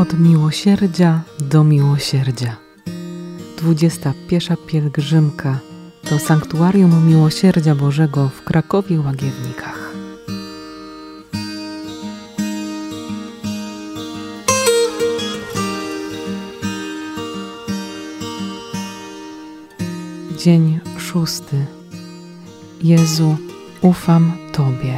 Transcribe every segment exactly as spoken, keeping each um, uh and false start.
Od miłosierdzia do miłosierdzia. dwudziesta pierwsza pielgrzymka do Sanktuarium Miłosierdzia Bożego w Krakowie Łagiewnikach. Dzień szósty. Jezu, ufam Tobie.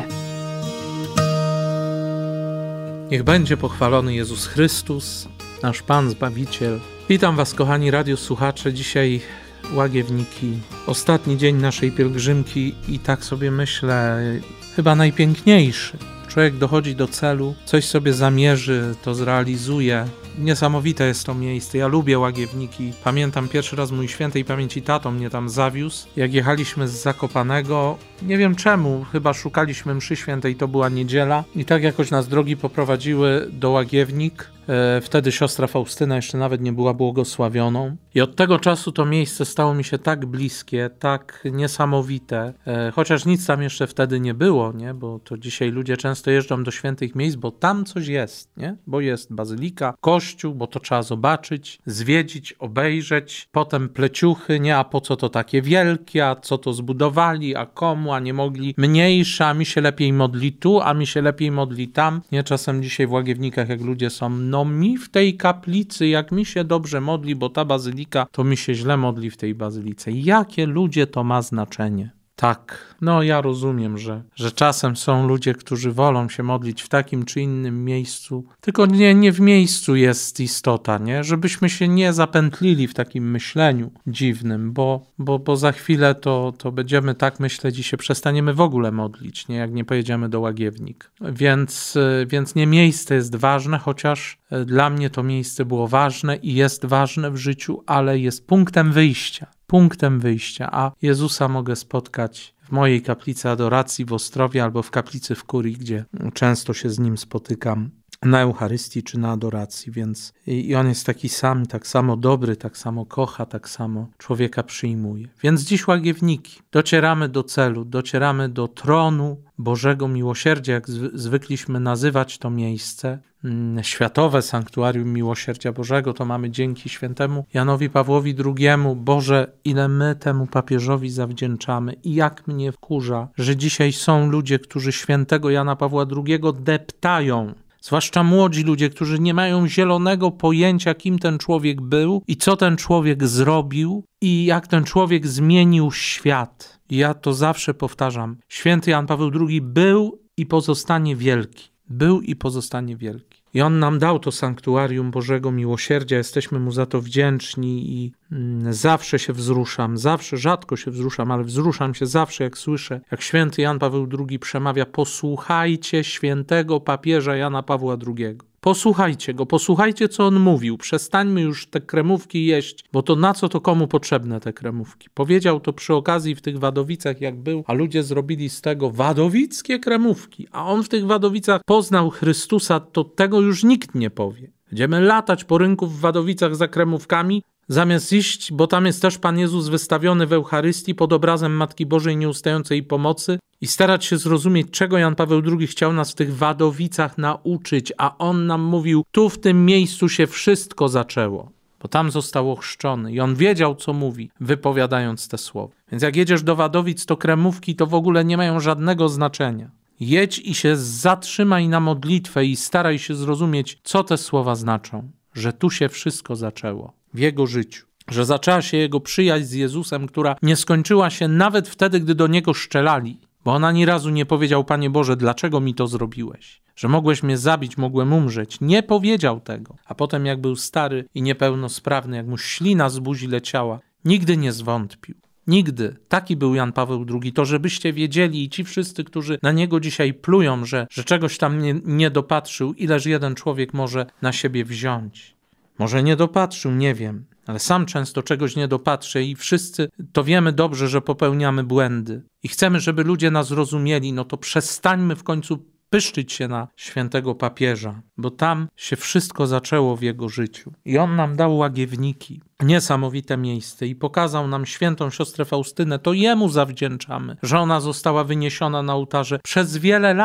Niech będzie pochwalony Jezus Chrystus, nasz Pan Zbawiciel. Witam Was, kochani radiosłuchacze. Dzisiaj Łagiewniki, ostatni dzień naszej pielgrzymki i tak sobie myślę, chyba najpiękniejszy. Człowiek dochodzi do celu, coś sobie zamierzy, to zrealizuje. Niesamowite jest to miejsce. Ja lubię Łagiewniki. Pamiętam pierwszy raz mój świętej pamięci tato mnie tam zawiózł. Jak jechaliśmy z Zakopanego, nie wiem czemu, chyba szukaliśmy mszy świętej, to była niedziela. I tak jakoś nas drogi poprowadziły do Łagiewnik. E, wtedy siostra Faustyna jeszcze nawet nie była błogosławioną. I od tego czasu to miejsce stało mi się tak bliskie, tak niesamowite. E, chociaż nic tam jeszcze wtedy nie było, nie? Bo to dzisiaj ludzie często jeżdżą do świętych miejsc, bo tam coś jest, nie? Bo jest bazylika, kościół, bo to trzeba zobaczyć, zwiedzić, obejrzeć. Potem pleciuchy, nie? A po co to takie wielkie? A co to zbudowali? A komu? A nie mogli mniejsze? A mi się lepiej modli tu, a mi się lepiej modli tam. Nie? Czasem dzisiaj w Łagiewnikach, jak ludzie są, no mi w tej kaplicy, jak mi się dobrze modli, bo ta bazylika, to mi się źle modli w tej bazylice. Jakie ludzie to ma znaczenie? Tak, no ja rozumiem, że, że czasem są ludzie, którzy wolą się modlić w takim czy innym miejscu, tylko nie, nie w miejscu jest istota, nie? Żebyśmy się nie zapętlili w takim myśleniu dziwnym, bo, bo, bo za chwilę to, to będziemy tak myśleć i się przestaniemy w ogóle modlić, nie? Jak nie pojedziemy do Łagiewnik. Więc, więc nie miejsce jest ważne, chociaż dla mnie to miejsce było ważne i jest ważne w życiu, ale jest punktem wyjścia. Punktem wyjścia, a Jezusa mogę spotkać w mojej kaplicy adoracji w Ostrowie albo w kaplicy w Kurii, gdzie często się z Nim spotykam na Eucharystii czy na adoracji, więc i, i On jest taki sam, tak samo dobry, tak samo kocha, tak samo człowieka przyjmuje. Więc dziś Łagiewniki, docieramy do celu, docieramy do tronu Bożego Miłosierdzia, jak zwy, zwykliśmy nazywać to miejsce. Światowe Sanktuarium Miłosierdzia Bożego to mamy dzięki świętemu Janowi Pawłowi drugiemu. Boże, ile my temu papieżowi zawdzięczamy i jak mnie wkurza, że dzisiaj są ludzie, którzy świętego Jana Pawła drugiego deptają. Zwłaszcza młodzi ludzie, którzy nie mają zielonego pojęcia, kim ten człowiek był i co ten człowiek zrobił i jak ten człowiek zmienił świat. I ja to zawsze powtarzam. Święty Jan Paweł drugi był i pozostanie wielki. Był i pozostanie wielki. I On nam dał to Sanktuarium Bożego Miłosierdzia. Jesteśmy Mu za to wdzięczni i mm, zawsze się wzruszam, zawsze, rzadko się wzruszam, ale wzruszam się zawsze, jak słyszę, jak święty Jan Paweł drugi przemawia: posłuchajcie świętego papieża Jana Pawła drugiego. Posłuchajcie go, posłuchajcie, co on mówił. Przestańmy już te kremówki jeść, bo to na co to komu potrzebne te kremówki? Powiedział to przy okazji w tych Wadowicach, jak był, a ludzie zrobili z tego wadowickie kremówki. A on w tych Wadowicach poznał Chrystusa, to tego już nikt nie powie. Będziemy latać po rynku w Wadowicach za kremówkami, zamiast iść, bo tam jest też Pan Jezus wystawiony w Eucharystii pod obrazem Matki Bożej Nieustającej Pomocy i starać się zrozumieć, czego Jan Paweł drugi chciał nas w tych Wadowicach nauczyć, a on nam mówił, tu w tym miejscu się wszystko zaczęło, bo tam został ochrzczony i on wiedział, co mówi, wypowiadając te słowa. Więc jak jedziesz do Wadowic, to kremówki to w ogóle nie mają żadnego znaczenia. Jedź i się zatrzymaj na modlitwę i staraj się zrozumieć, co te słowa znaczą, że tu się wszystko zaczęło w jego życiu, że zaczęła się jego przyjaźń z Jezusem, która nie skończyła się nawet wtedy, gdy do niego szczelali, bo on ani razu nie powiedział: Panie Boże, dlaczego mi to zrobiłeś? Że mogłeś mnie zabić, mogłem umrzeć. Nie powiedział tego. A potem, jak był stary i niepełnosprawny, jak mu ślina z buzi leciała, nigdy nie zwątpił. Nigdy. Taki był Jan Paweł drugi. To żebyście wiedzieli i ci wszyscy, którzy na niego dzisiaj plują, że, że czegoś tam nie, nie dopatrzył, ileż jeden człowiek może na siebie wziąć. Może nie dopatrzył, nie wiem, ale sam często czegoś nie dopatrzę i wszyscy to wiemy dobrze, że popełniamy błędy i chcemy, żeby ludzie nas rozumieli, no to przestańmy w końcu pyszczyć się na świętego papieża, bo tam się wszystko zaczęło w jego życiu. I on nam dał Łagiewniki, niesamowite miejsce i pokazał nam świętą siostrę Faustynę. To jemu zawdzięczamy, że ona została wyniesiona na ołtarze przez wiele lat.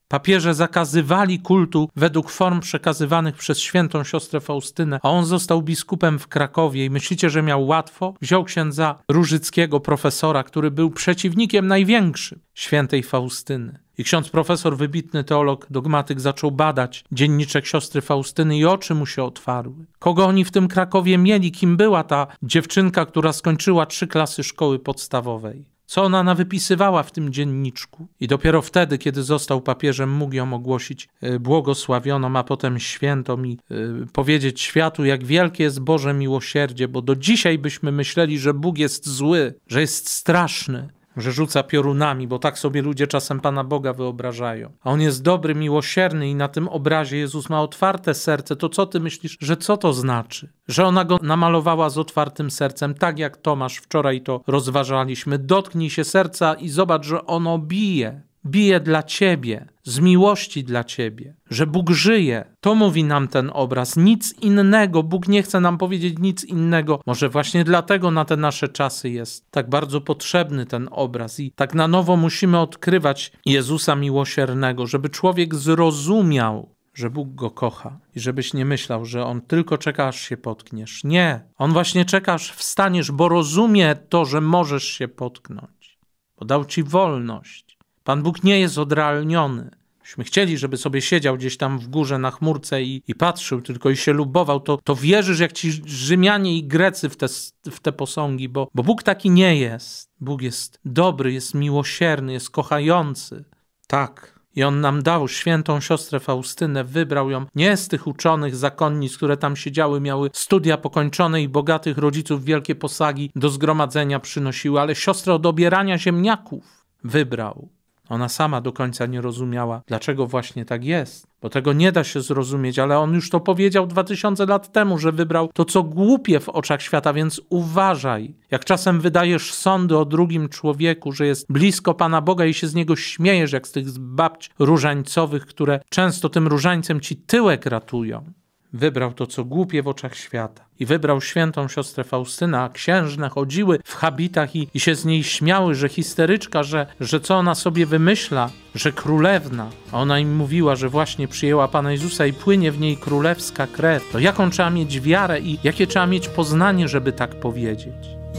Papieże zakazywali kultu według form przekazywanych przez świętą siostrę Faustynę, a on został biskupem w Krakowie i myślicie, że miał łatwo? Wziął księdza Różyckiego, profesora, który był przeciwnikiem największym świętej Faustyny. I ksiądz profesor, wybitny teolog, dogmatyk, zaczął badać dzienniczek siostry Faustyny i oczy mu się otwarły. Kogo oni w tym Krakowie mieli? Kim była ta dziewczynka, która skończyła trzy klasy szkoły podstawowej? Co ona nawypisywała w tym dzienniczku? I dopiero wtedy, kiedy został papieżem, mógł ją ogłosić błogosławioną, a potem świętą i y, powiedzieć światu, jak wielkie jest Boże miłosierdzie, bo do dzisiaj byśmy myśleli, że Bóg jest zły, że jest straszny, że rzuca piorunami, bo tak sobie ludzie czasem Pana Boga wyobrażają. A On jest dobry, miłosierny i na tym obrazie Jezus ma otwarte serce. To co ty myślisz, że co to znaczy? Że ona go namalowała z otwartym sercem, tak jak Tomasz, wczoraj to rozważaliśmy. Dotknij się serca i zobacz, że ono bije. Bije dla ciebie, z miłości dla ciebie, że Bóg żyje. To mówi nam ten obraz. Nic innego. Bóg nie chce nam powiedzieć nic innego. Może właśnie dlatego na te nasze czasy jest tak bardzo potrzebny ten obraz i tak na nowo musimy odkrywać Jezusa miłosiernego, żeby człowiek zrozumiał, że Bóg go kocha i żebyś nie myślał, że On tylko czeka, aż się potkniesz. Nie. On właśnie czeka, aż wstaniesz, bo rozumie to, że możesz się potknąć, bo dał ci wolność. Pan Bóg nie jest odrealniony. Myśmy chcieli, żeby sobie siedział gdzieś tam w górze na chmurce i, i patrzył tylko i się lubował, to, to wierzysz jak ci Rzymianie i Grecy w te, w te posągi, bo, bo Bóg taki nie jest. Bóg jest dobry, jest miłosierny, jest kochający. Tak. I On nam dał świętą siostrę Faustynę, wybrał ją nie z tych uczonych zakonnic, które tam siedziały, miały studia pokończone i bogatych rodziców wielkie posagi do zgromadzenia przynosiły, ale siostrę od obierania ziemniaków wybrał. Ona sama do końca nie rozumiała, dlaczego właśnie tak jest, bo tego nie da się zrozumieć, ale On już to powiedział dwa tysiące lat temu, że wybrał to, co głupie w oczach świata, więc uważaj. Jak czasem wydajesz sądy o drugim człowieku, że jest blisko Pana Boga i się z niego śmiejesz, jak z tych babć różańcowych, które często tym różańcem ci tyłek ratują. Wybrał to, co głupie w oczach świata. I wybrał świętą siostrę Faustynę, a księżne chodziły w habitach i, i się z niej śmiały, że histeryczka, że, że co ona sobie wymyśla, że królewna. A ona im mówiła, że właśnie przyjęła Pana Jezusa i płynie w niej królewska krew. To jaką trzeba mieć wiarę i jakie trzeba mieć poznanie, żeby tak powiedzieć?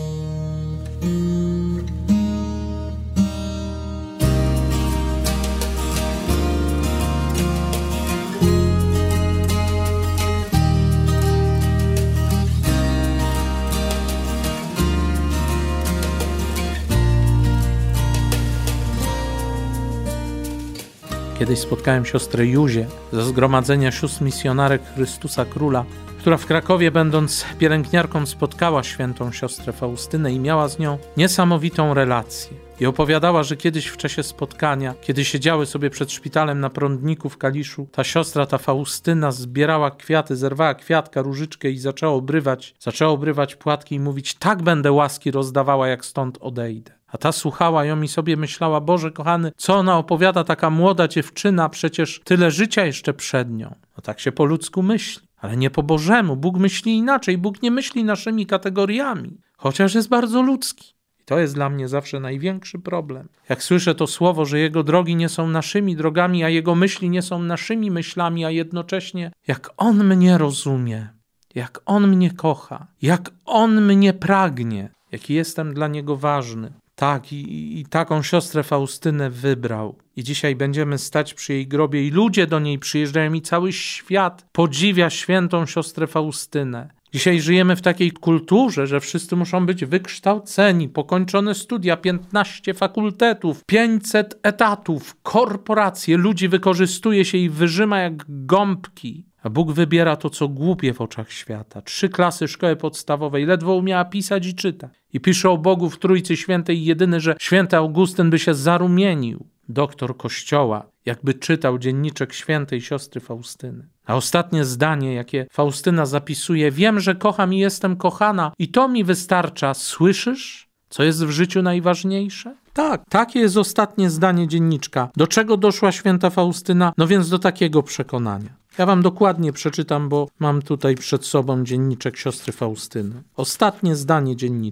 Kiedyś spotkałem siostrę Józię ze zgromadzenia sióstr misjonarek Chrystusa Króla, która w Krakowie, będąc pielęgniarką, spotkała świętą siostrę Faustynę i miała z nią niesamowitą relację. I opowiadała, że kiedyś w czasie spotkania, kiedy siedziały sobie przed szpitalem na Prądniku w Kaliszu, ta siostra, ta Faustyna zbierała kwiaty, zerwała kwiatka, różyczkę i zaczęła obrywać, zaczęła obrywać płatki i mówić: tak będę łaski rozdawała, jak stąd odejdę. A ta słuchała ją i sobie myślała: Boże kochany, co ona opowiada, taka młoda dziewczyna, przecież tyle życia jeszcze przed nią. No tak się po ludzku myśli, ale nie po Bożemu. Bóg myśli inaczej, Bóg nie myśli naszymi kategoriami, chociaż jest bardzo ludzki. I to jest dla mnie zawsze największy problem. Jak słyszę to słowo, że Jego drogi nie są naszymi drogami, a Jego myśli nie są naszymi myślami, a jednocześnie jak On mnie rozumie, jak On mnie kocha, jak On mnie pragnie, jaki jestem dla Niego ważny. Tak, i, i taką siostrę Faustynę wybrał. I dzisiaj będziemy stać przy jej grobie i ludzie do niej przyjeżdżają i cały świat podziwia świętą siostrę Faustynę. Dzisiaj żyjemy w takiej kulturze, że wszyscy muszą być wykształceni, pokończone studia, piętnaście fakultetów, pięćset etatów, korporacje. Ludzi wykorzystuje się i wyżyma jak gąbki. A Bóg wybiera to, co głupie w oczach świata. Trzy klasy szkoły podstawowej, ledwo umiała pisać i czytać. I pisze o Bogu w Trójcy Świętej jedyny, że święty Augustyn by się zarumienił. Doktor Kościoła, jakby czytał dzienniczek świętej siostry Faustyny. A ostatnie zdanie, jakie Faustyna zapisuje: wiem, że kocham i jestem kochana i to mi wystarcza. Słyszysz, co jest w życiu najważniejsze? Tak, takie jest ostatnie zdanie dzienniczka. Do czego doszła święta Faustyna? No więc do takiego przekonania. Ja wam dokładnie przeczytam, bo mam tutaj przed sobą dzienniczek siostry Faustyny. Ostatnie zdanie dzienniczka.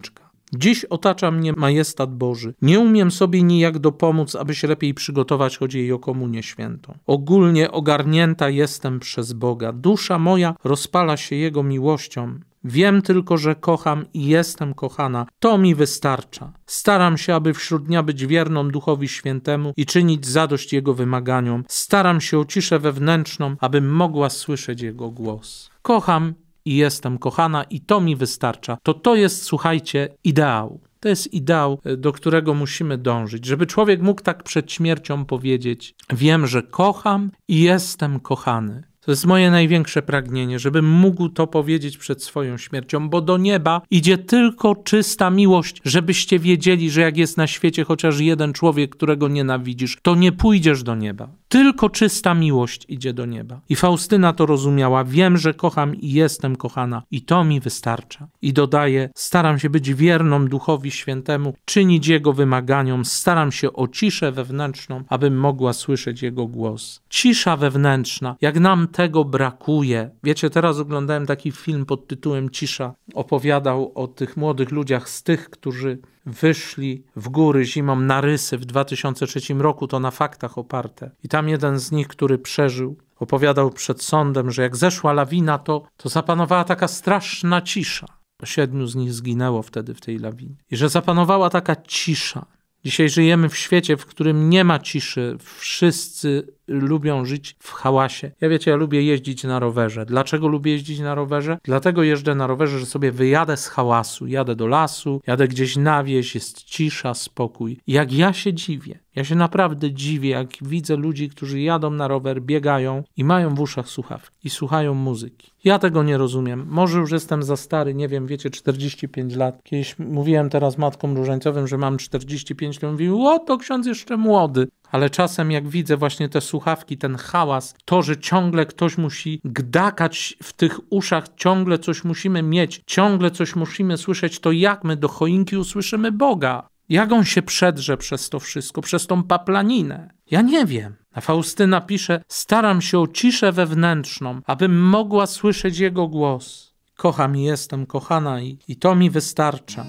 Dziś otacza mnie majestat Boży. Nie umiem sobie nijak dopomóc, aby się lepiej przygotować, chodzi jej o komunię świętą. Ogólnie ogarnięta jestem przez Boga. Dusza moja rozpala się Jego miłością. Wiem tylko, że kocham i jestem kochana. To mi wystarcza. Staram się, aby wśród dnia być wierną Duchowi Świętemu i czynić zadość Jego wymaganiom. Staram się o ciszę wewnętrzną, abym mogła słyszeć Jego głos. Kocham i jestem kochana i to mi wystarcza. To to jest, słuchajcie, ideał. To jest ideał, do którego musimy dążyć. Żeby człowiek mógł tak przed śmiercią powiedzieć: wiem, że kocham i jestem kochany. To jest moje największe pragnienie, żebym mógł to powiedzieć przed swoją śmiercią, bo do nieba idzie tylko czysta miłość, żebyście wiedzieli, że jak jest na świecie chociaż jeden człowiek, którego nienawidzisz, to nie pójdziesz do nieba. Tylko czysta miłość idzie do nieba. I Faustyna to rozumiała. Wiem, że kocham i jestem kochana i to mi wystarcza. I dodaje: staram się być wierną Duchowi Świętemu, czynić Jego wymaganiom, staram się o ciszę wewnętrzną, abym mogła słyszeć Jego głos. Cisza wewnętrzna, jak nam tego brakuje. Wiecie, teraz oglądałem taki film pod tytułem Cisza. Opowiadał o tych młodych ludziach z tych, którzy wyszli w góry zimą na Rysy w dwa tysiące trzecim roku, to na faktach oparte. I tam jeden z nich, który przeżył, opowiadał przed sądem, że jak zeszła lawina, to, to zapanowała taka straszna cisza. Siedmiu z nich zginęło wtedy w tej lawinie. I że zapanowała taka cisza. Dzisiaj żyjemy w świecie, w którym nie ma ciszy. Wszyscy lubią żyć w hałasie. Ja wiecie, ja lubię jeździć na rowerze. Dlaczego lubię jeździć na rowerze? Dlatego jeżdżę na rowerze, że sobie wyjadę z hałasu. Jadę do lasu, jadę gdzieś na wieś, jest cisza, spokój. Jak ja się dziwię. Ja się naprawdę dziwię, jak widzę ludzi, którzy jadą na rower, biegają i mają w uszach słuchawki i słuchają muzyki. Ja tego nie rozumiem. Może już jestem za stary, nie wiem, wiecie, czterdzieści pięć lat. Kiedyś mówiłem teraz matkom różańcowym, że mam czterdzieści pięć lat. Mówił: o, to ksiądz jeszcze młody. Ale czasem jak widzę właśnie te słuchawki, ten hałas, to, że ciągle ktoś musi gdakać w tych uszach, ciągle coś musimy mieć, ciągle coś musimy słyszeć, to jak my do choinki usłyszymy Boga? Jak on się przedrze przez to wszystko, przez tą paplaninę? Ja nie wiem. A Faustyna pisze: staram się o ciszę wewnętrzną, abym mogła słyszeć Jego głos. Kocham i jestem kochana i, i to mi wystarcza.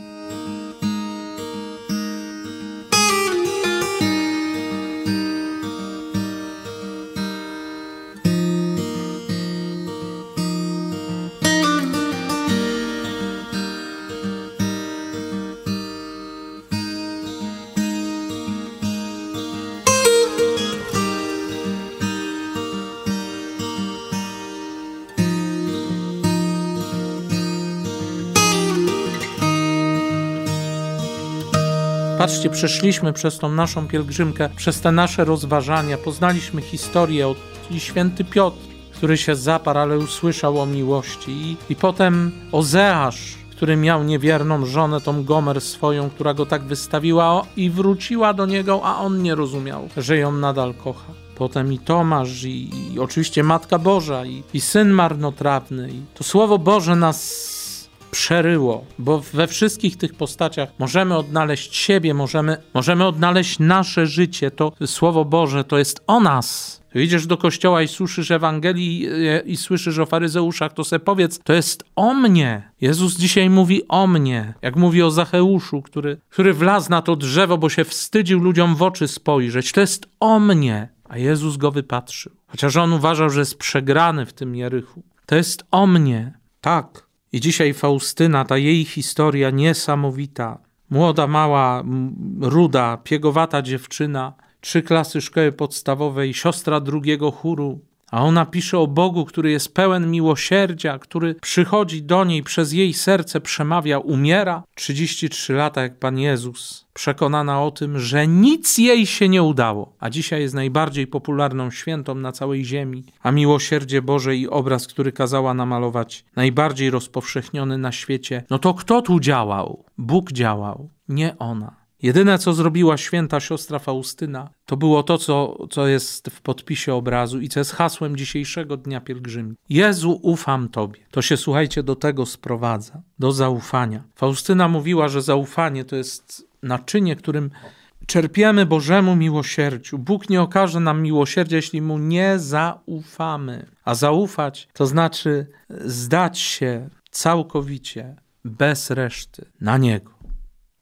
Patrzcie, przeszliśmy przez tą naszą pielgrzymkę, przez te nasze rozważania, poznaliśmy historię od i święty Piotr, który się zaparł, ale usłyszał o miłości. I, i potem Ozeasz, który miał niewierną żonę, tą Gomer swoją, która go tak wystawiła i wróciła do niego, a on nie rozumiał, że ją nadal kocha. Potem i Tomasz, i, i oczywiście Matka Boża, i, i Syn Marnotrawny. I to Słowo Boże nas przeryło, bo we wszystkich tych postaciach możemy odnaleźć siebie, możemy, możemy odnaleźć nasze życie. To Słowo Boże to jest o nas. Idziesz do kościoła i słyszysz Ewangelii i, i słyszysz o faryzeuszach, to se powiedz: to jest o mnie. Jezus dzisiaj mówi o mnie. Jak mówi o Zacheuszu, który, który wlazł na to drzewo, bo się wstydził ludziom w oczy spojrzeć. To jest o mnie. A Jezus go wypatrzył. Chociaż on uważał, że jest przegrany w tym Jerychu. To jest o mnie. Tak. I dzisiaj Faustyna, ta jej historia niesamowita. Młoda, mała, ruda, piegowata dziewczyna, trzy klasy szkoły podstawowej, siostra drugiego chóru. A ona pisze o Bogu, który jest pełen miłosierdzia, który przychodzi do niej, przez jej serce przemawia, umiera. trzydzieści trzy lata jak Pan Jezus, przekonana o tym, że nic jej się nie udało. A dzisiaj jest najbardziej popularną świętą na całej ziemi. A miłosierdzie Boże i obraz, który kazała namalować, najbardziej rozpowszechniony na świecie. No to kto tu działał? Bóg działał, nie ona. Jedyne, co zrobiła święta siostra Faustyna, to było to, co, co jest w podpisie obrazu i co jest hasłem dzisiejszego Dnia Pielgrzymki. Jezu, ufam Tobie. To się, słuchajcie, do tego sprowadza, do zaufania. Faustyna mówiła, że zaufanie to jest naczynie, którym czerpiemy Bożemu miłosierdziu. Bóg nie okaże nam miłosierdzia, jeśli Mu nie zaufamy. A zaufać to znaczy zdać się całkowicie, bez reszty, na Niego.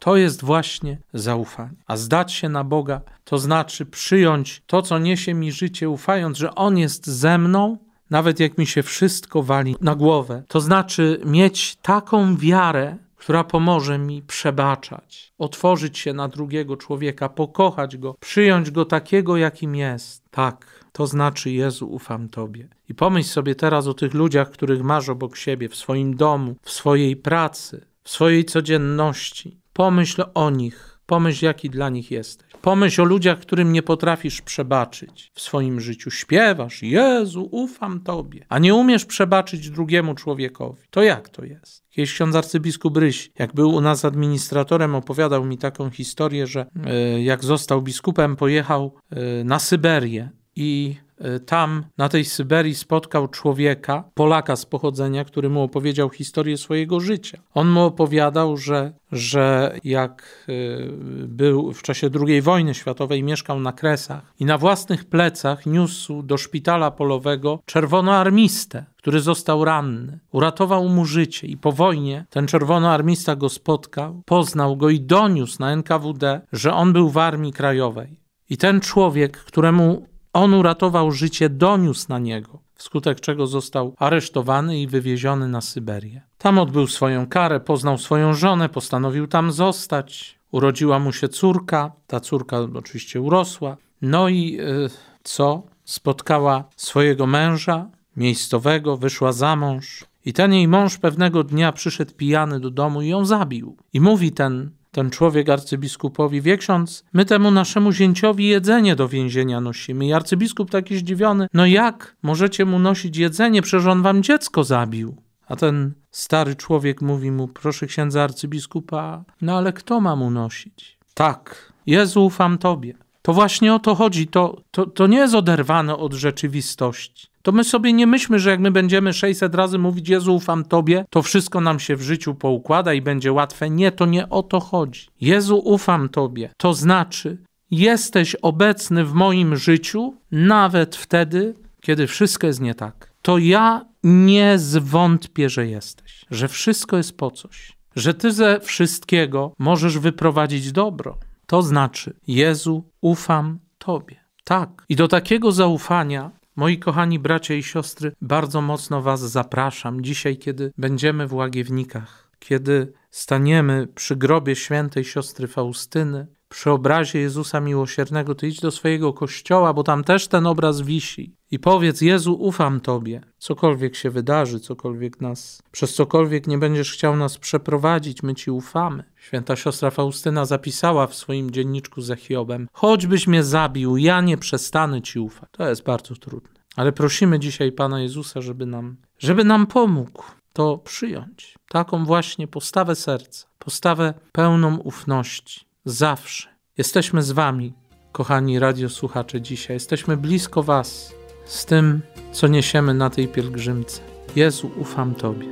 To jest właśnie zaufanie. A zdać się na Boga to znaczy przyjąć to, co niesie mi życie, ufając, że On jest ze mną, nawet jak mi się wszystko wali na głowę. To znaczy mieć taką wiarę, która pomoże mi przebaczać, otworzyć się na drugiego człowieka, pokochać go, przyjąć go takiego, jakim jest. Tak, to znaczy Jezu, ufam Tobie. I pomyśl sobie teraz o tych ludziach, których masz obok siebie, w swoim domu, w swojej pracy, w swojej codzienności. Pomyśl o nich, pomyśl, jaki dla nich jesteś. Pomyśl o ludziach, którym nie potrafisz przebaczyć w swoim życiu. Śpiewasz, Jezu, ufam Tobie, a nie umiesz przebaczyć drugiemu człowiekowi. To jak to jest? Kiedyś ksiądz arcybiskup Ryś, jak był u nas administratorem, opowiadał mi taką historię, że y, jak został biskupem, pojechał y, na Syberię i y, tam na tej Syberii spotkał człowieka, Polaka z pochodzenia, który mu opowiedział historię swojego życia. On mu opowiadał, że, że jak y, był w czasie drugiej wojny światowej, mieszkał na Kresach i na własnych plecach niósł do szpitala polowego czerwonoarmistę, który został ranny. Uratował mu życie i po wojnie ten czerwonoarmista go spotkał, poznał go i doniósł na N K W D, że on był w Armii Krajowej. I ten człowiek, któremu on uratował życie, doniósł na niego, wskutek czego został aresztowany i wywieziony na Syberię. Tam odbył swoją karę, poznał swoją żonę, postanowił tam zostać. Urodziła mu się córka, ta córka oczywiście urosła. No i yy, co? Spotkała swojego męża miejscowego, wyszła za mąż i ten jej mąż pewnego dnia przyszedł pijany do domu i ją zabił. I mówi ten, ten człowiek arcybiskupowi: wie ksiądz, my temu naszemu zięciowi jedzenie do więzienia nosimy. I arcybiskup taki zdziwiony: no jak możecie mu nosić jedzenie, przecież on wam dziecko zabił. A ten stary człowiek mówi mu: proszę księdza arcybiskupa, no ale kto ma mu nosić? Tak, Jezu, ufam Tobie. To właśnie o to chodzi, to, to, to nie jest oderwane od rzeczywistości. To my sobie nie myślmy, że jak my będziemy sześćset razy mówić Jezu, ufam Tobie, to wszystko nam się w życiu poukłada i będzie łatwe. Nie, to nie o to chodzi. Jezu, ufam Tobie. To znaczy, jesteś obecny w moim życiu nawet wtedy, kiedy wszystko jest nie tak. To ja nie zwątpię, że jesteś, że wszystko jest po coś, że Ty ze wszystkiego możesz wyprowadzić dobro. To znaczy, Jezu, ufam Tobie. Tak. I do takiego zaufania, moi kochani bracia i siostry, bardzo mocno was zapraszam dzisiaj, kiedy będziemy w Łagiewnikach, kiedy staniemy przy grobie świętej siostry Faustyny, przy obrazie Jezusa Miłosiernego. Ty idź do swojego kościoła, bo tam też ten obraz wisi i powiedz: Jezu, ufam Tobie. Cokolwiek się wydarzy, cokolwiek nas, przez cokolwiek nie będziesz chciał nas przeprowadzić, my Ci ufamy. Święta siostra Faustyna zapisała w swoim dzienniczku ze Hiobem: choćbyś mnie zabił, ja nie przestanę Ci ufać. To jest bardzo trudne. Ale prosimy dzisiaj Pana Jezusa, żeby nam, żeby nam pomógł to przyjąć. Taką właśnie postawę serca, postawę pełną ufności. Zawsze. Jesteśmy z Wami, kochani radiosłuchacze, dzisiaj. Jesteśmy blisko Was z tym, co niesiemy na tej pielgrzymce. Jezu, ufam Tobie.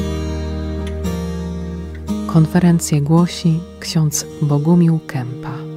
Konferencję głosi ksiądz Bogumił Kępa.